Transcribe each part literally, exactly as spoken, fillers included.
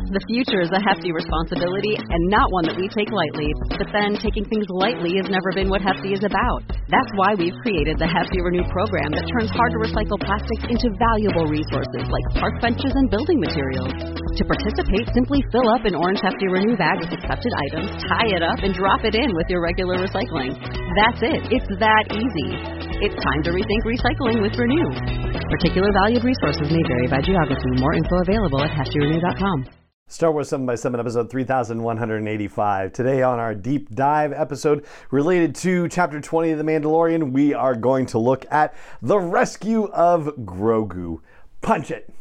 The future is a hefty responsibility and not one that we take lightly. But then, taking things lightly has never been what Hefty is about. That's why we've created the Hefty Renew program that turns hard-to-recycle plastics into valuable resources like park benches and building materials. To participate, simply fill up an orange Hefty Renew bag with accepted items, tie it up, and drop it in with your regular recycling. That's it. It's that easy. It's time to rethink recycling with Renew. Particular valued resources may vary by geography. More info available at hefty renew dot com. Star Wars seven by seven, episode three thousand one hundred eighty-five. Today on our deep dive episode related to Chapter twenty of The Mandalorian, we are going to look at the rescue of Grogu. Punch it!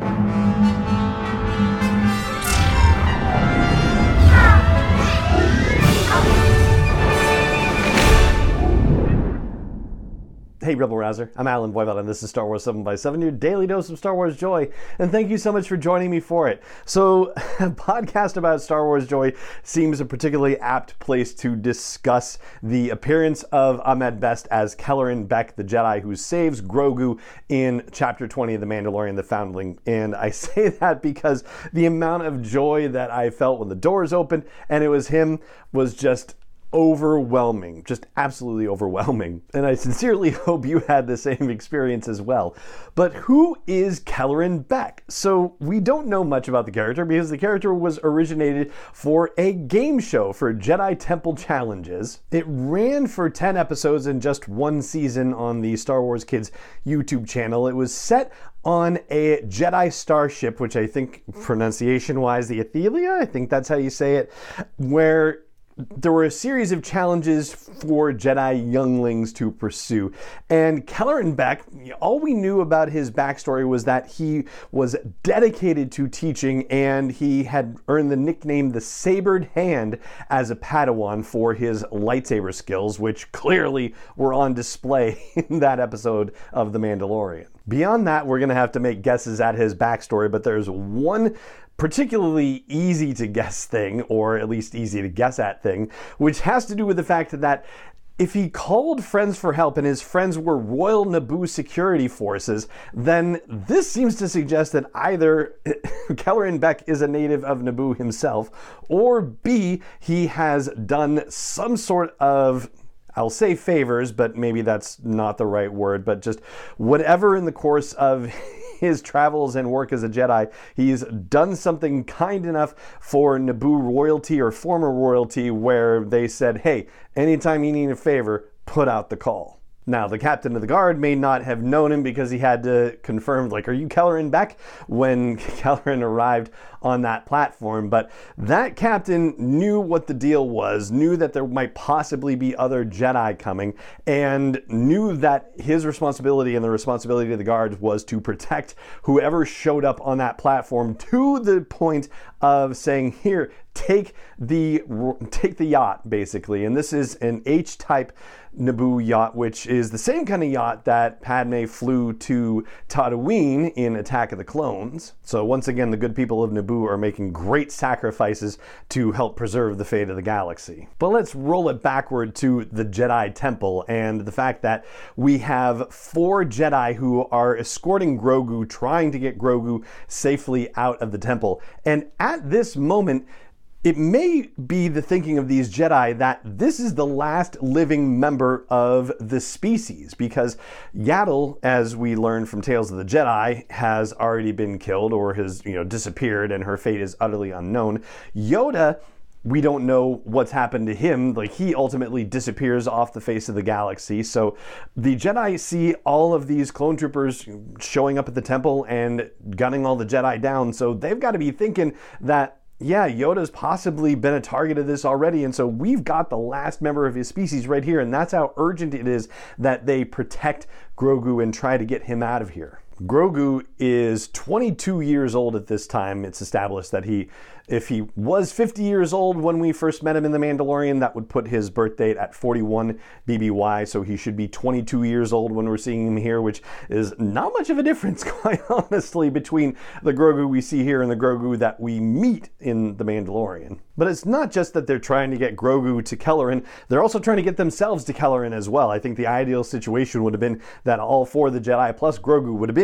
Hey Rebel Rouser, I'm Alan Voivod and this is Star Wars seven by seven, your daily dose of Star Wars joy, and thank you so much for joining me for it. So, a podcast about Star Wars joy seems a particularly apt place to discuss the appearance of Ahmed Best as Kelleran Beq, the Jedi who saves Grogu in Chapter twenty of The Mandalorian, The Foundling. And I say that because the amount of joy that I felt when the doors opened and it was him was just overwhelming, just absolutely overwhelming. And I sincerely hope you had the same experience as well. But who is Kelleran Beq? So we don't know much about the character because the character was originated for a game show for Jedi Temple Challenges. It ran for ten episodes in just one season on the Star Wars Kids YouTube channel. It was set on a Jedi starship, which I think pronunciation-wise, the Athelia, I think that's how you say it, where there were a series of challenges for Jedi younglings to pursue. And Kelleran Beq, all we knew about his backstory was that he was dedicated to teaching and he had earned the nickname the Sabered Hand as a Padawan for his lightsaber skills, which clearly were on display in that episode of The Mandalorian. Beyond that, we're going to have to make guesses at his backstory, but there's one particularly easy to guess thing, or at least easy to guess at thing, which has to do with the fact that if he called friends for help and his friends were Royal Naboo security forces, then this seems to suggest that either Kelleran Beq is a native of Naboo himself, or B, he has done some sort of, I'll say favors, but maybe that's not the right word, but just whatever in the course of his travels and work as a Jedi, he's done something kind enough for Naboo royalty or former royalty where they said, hey, anytime you need a favor, put out the call. Now, the captain of the guard may not have known him because he had to confirm, like, are you Kelleran Beq? When Kelleran arrived on that platform. But that captain knew what the deal was, knew that there might possibly be other Jedi coming, and knew that his responsibility and the responsibility of the guards was to protect whoever showed up on that platform, to the point of saying, here, take the take the yacht, basically. And this is an H-type Naboo yacht, which is the same kind of yacht that Padme flew to Tatooine in Attack of the Clones. So once again, the good people of Naboo are making great sacrifices to help preserve the fate of the galaxy. But let's roll it backward to the Jedi Temple and the fact that we have four Jedi who are escorting Grogu, trying to get Grogu safely out of the temple. And at this moment, it may be the thinking of these Jedi that this is the last living member of the species, because Yaddle, as we learned from Tales of the Jedi, has already been killed or has, you know, disappeared, and her fate is utterly unknown. Yoda, we don't know what's happened to him. Like, he ultimately disappears off the face of the galaxy. So the Jedi see all of these clone troopers showing up at the temple and gunning all the Jedi down. So they've got to be thinking that, yeah, Yoda's possibly been a target of this already, and so we've got the last member of his species right here, and that's how urgent it is that they protect Grogu and try to get him out of here. Grogu is twenty-two years old at this time. It's established that he, if he was fifty years old when we first met him in The Mandalorian, that would put his birth date at forty-one B B Y, so he should be twenty-two years old when we're seeing him here, which is not much of a difference, quite honestly, between the Grogu we see here and the Grogu that we meet in The Mandalorian. But it's not just that they're trying to get Grogu to Kelleran, they're also trying to get themselves to Kelleran as well. I think the ideal situation would have been that all four of the Jedi plus Grogu would have been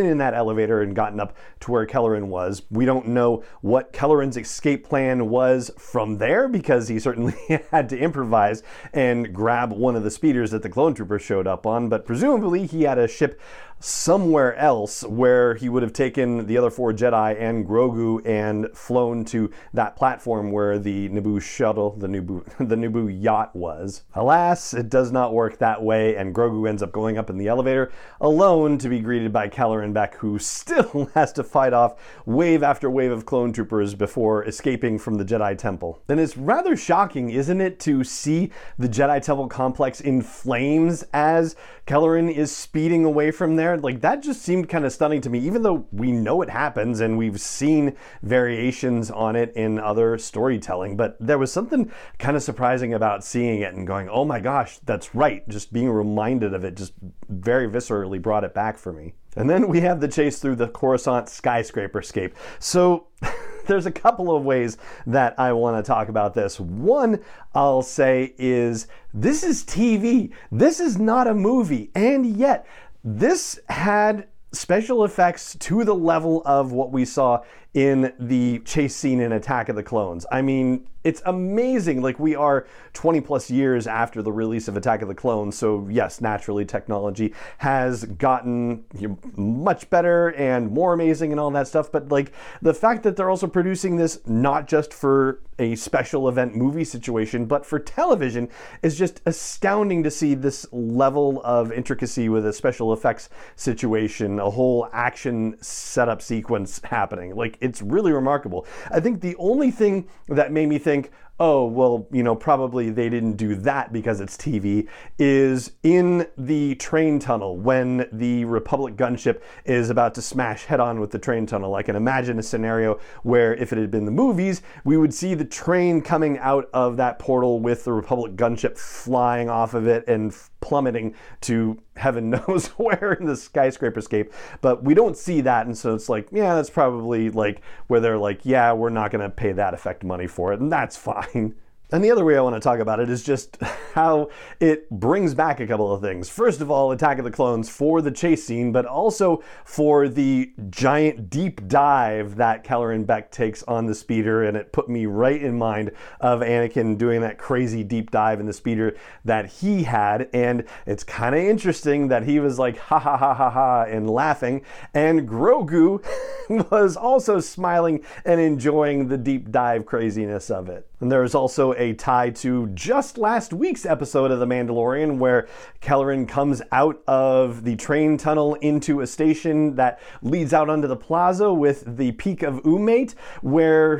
been in that elevator and gotten up to where Kelleran was. We don't know what Kelleran's escape plan was from there, because he certainly had to improvise and grab one of the speeders that the clone trooper showed up on, but presumably he had a ship somewhere else where he would have taken the other four Jedi and Grogu and flown to that platform where the Naboo shuttle, the Naboo, the Naboo yacht was. Alas, it does not work that way, and Grogu ends up going up in the elevator alone to be greeted by Kelleran Beq, who still has to fight off wave after wave of clone troopers before escaping from the Jedi Temple. And it's rather shocking, isn't it, to see the Jedi Temple complex in flames as Kelleran is speeding away from there. Like, that just seemed kind of stunning to me, even though we know it happens and we've seen variations on it in other storytelling. But there was something kind of surprising about seeing it and going, oh my gosh, that's right. Just being reminded of it just very viscerally brought it back for me. And then we have the chase through the Coruscant skyscraper scape. So there's a couple of ways that I want to talk about this. One, I'll say, is this is T V. This is not a movie. And yet, this had special effects to the level of what we saw in the chase scene in Attack of the Clones. I mean, it's amazing. Like, we are twenty plus years after the release of Attack of the Clones, so yes, naturally technology has gotten, you know, much better and more amazing and all that stuff, but like the fact that they're also producing this not just for a special event movie situation, but for television is just astounding to see this level of intricacy with a special effects situation, a whole action setup sequence happening. Like, it's really remarkable. I think the only thing that made me think, oh, well, you know, probably they didn't do that because it's T V, is in the train tunnel when the Republic gunship is about to smash head-on with the train tunnel. I can imagine a scenario where if it had been the movies, we would see the train coming out of that portal with the Republic gunship flying off of it and plummeting to heaven knows where in the skyscraper scape. But we don't see that, and so it's like, yeah, that's probably like where they're like, yeah, we're not going to pay that effect money for it, and that's fine. And the other way I want to talk about it is just how it brings back a couple of things. First of all, Attack of the Clones for the chase scene, but also for the giant deep dive that Kelleran Beq takes on the speeder, and it put me right in mind of Anakin doing that crazy deep dive in the speeder that he had. And it's kind of interesting that he was like, ha ha ha ha ha, and laughing, and Grogu was also smiling and enjoying the deep dive craziness of it. And there is also a tie to just last week's episode of The Mandalorian, where Kelleran comes out of the train tunnel into a station that leads out onto the plaza with the Peak of Umate, where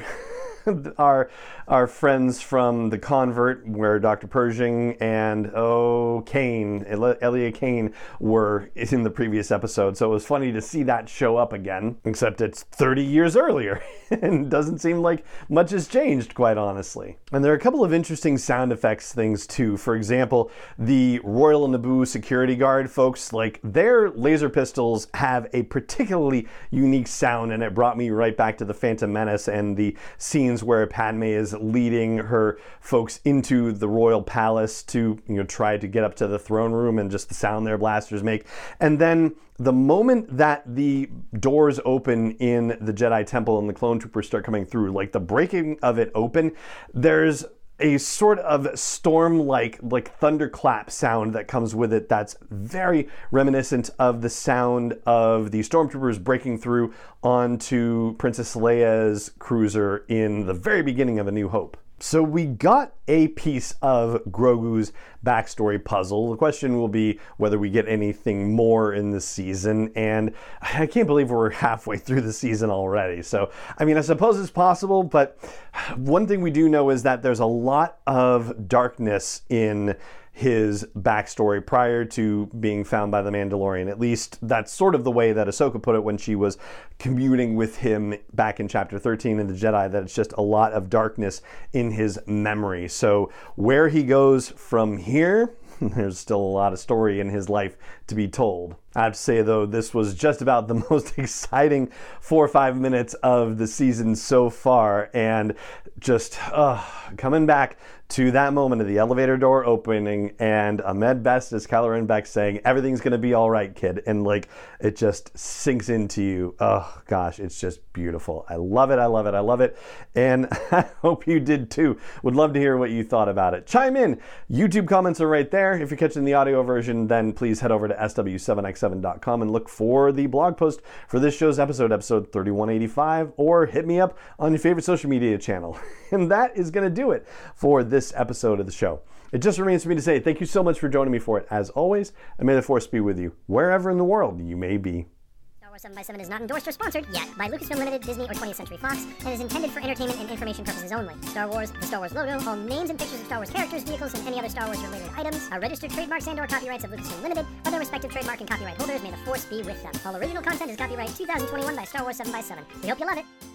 our our friends from The Convert, where Doctor Pershing and oh Kane, Elia Kane, were in the previous episode. So it was funny to see that show up again, except it's thirty years earlier and doesn't seem like much has changed, quite honestly. And there are a couple of interesting sound effects things too. For example, the Royal Naboo security guard folks, like their laser pistols have a particularly unique sound, and it brought me right back to the Phantom Menace and the scenes where Padme is leading her folks into the royal palace to, you know, try to get up to the throne room, and just the sound their blasters make. And then the moment that the doors open in the Jedi Temple and the clone troopers start coming through, like the breaking of it open, there's a sort of storm-like, like thunderclap sound that comes with it that's very reminiscent of the sound of the stormtroopers breaking through onto Princess Leia's cruiser in the very beginning of A New Hope. So we got a piece of Grogu's backstory puzzle. The question will be whether we get anything more in this season, and I can't believe we're halfway through the season already. So, I mean, I suppose it's possible, but one thing we do know is that there's a lot of darkness in his backstory prior to being found by the Mandalorian. At least that's sort of the way that Ahsoka put it when she was communing with him back in chapter thirteen in The Jedi, that it's just a lot of darkness in his memory. So where he goes from here, there's still a lot of story in his life to be told. I have to say, though, this was just about the most exciting four or five minutes of the season so far, and just uh, coming back to that moment of the elevator door opening and Ahmed Best as Kylo Ren Beck saying, everything's going to be all right, kid. And like, it just sinks into you. Oh gosh, it's just beautiful. I love it. I love it. I love it. And I hope you did too. Would love to hear what you thought about it. Chime in. YouTube comments are right there. If you're catching the audio version, then please head over to S W seven X seven dot com and look for the blog post for this show's episode, episode thirty-one eighty-five, or hit me up on your favorite social media channel. And that is going to do it for this episode of the show. It just remains for me to say thank you so much for joining me for it, as always, and may the Force be with you wherever in the world you may be. Star Wars seven by seven is not endorsed or sponsored yet by Lucasfilm Limited, Disney, or twentieth Century Fox, and is intended for entertainment and information purposes only. Star Wars, the Star Wars logo, all names and pictures of Star Wars characters, vehicles, and any other Star Wars related items are registered trademarks and or copyrights of Lucasfilm Limited, or their respective trademark and copyright holders. May the Force be with them. All original content is copyright two thousand twenty-one by Star Wars seven by seven. We hope you love it.